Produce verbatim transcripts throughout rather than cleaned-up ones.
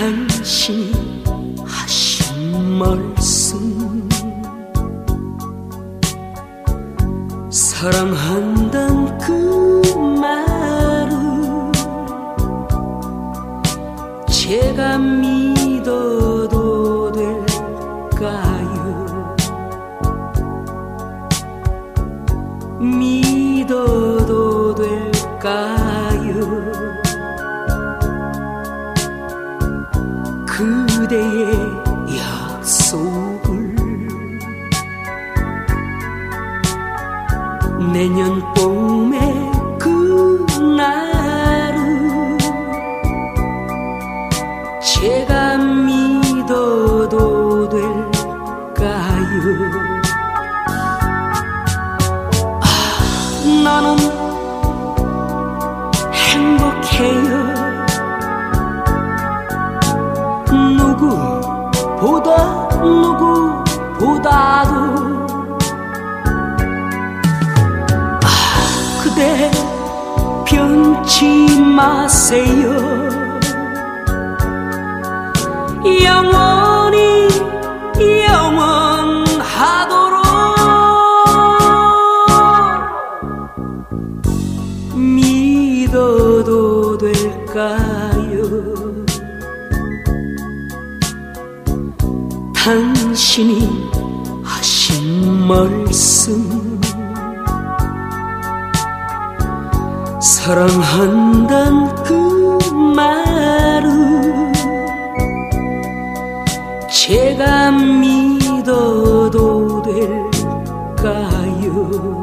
당신이 하신 말씀, 사랑한단 그 말을 제가 믿어도 될까요? 믿어도 될까요? 그대의 약속을 내년 봄의 그날을 제가 믿어도 될까요? 아, 나는 행복해요. 누구보다 누구보다도 아, 그대 변치 마세요. 영원히 영원하도록 믿어도 될까요? 당신이 하신 말씀, 사랑한단 그 말을 제가 믿어도 될까요?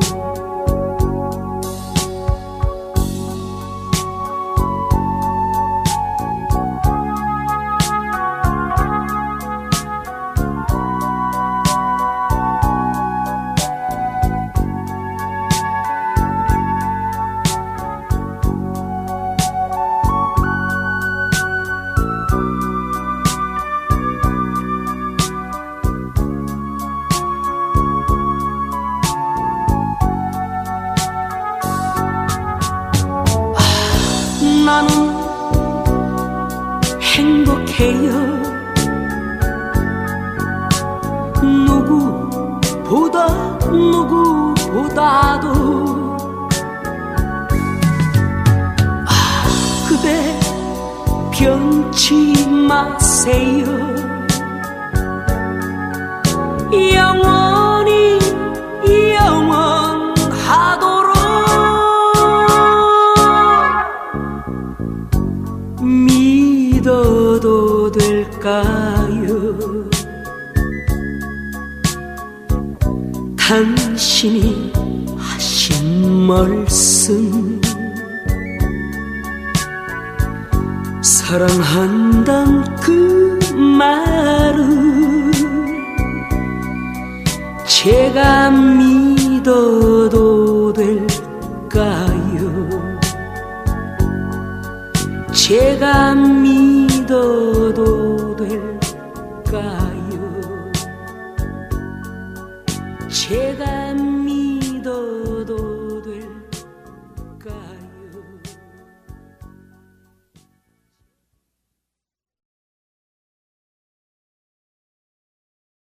나는 행복해요. 누구보다 누구보다도 아, 그대 변치 마세요. 영원히 영원하도록 믿어도 될까요? 당신이 하신 말씀, 사랑한단 그 말을 제가 믿어도 될까요? 제가 믿어도 될까요? 제가